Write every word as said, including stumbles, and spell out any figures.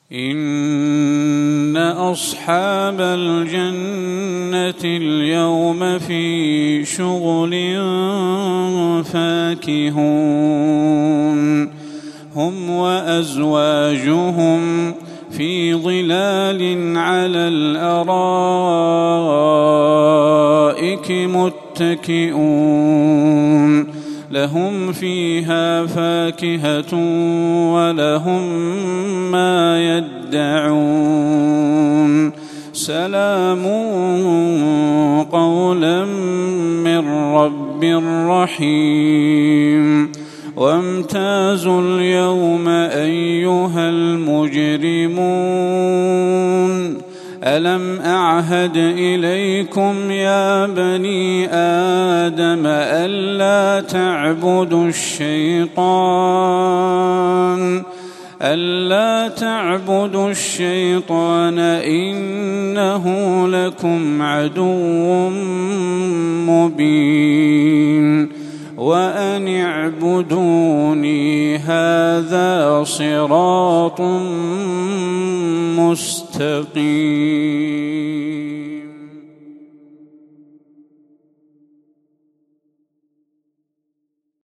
إن أصحاب الجنة اليوم في شغل فاكهون هم وأزواجهم في ظلال على الأرائك متكئون لهم فيها فاكهة ولهم ما يدعون سلام قولا من رب رحيم وامتازوا اليوم أيها المجرمون ألم أعهد إليكم يا بني آدم ألا تعبدوا الشيطان ألا تعبدوا الشيطان إنه لكم عدو مبين وأن اعبدوني هذا صراط مستقيم.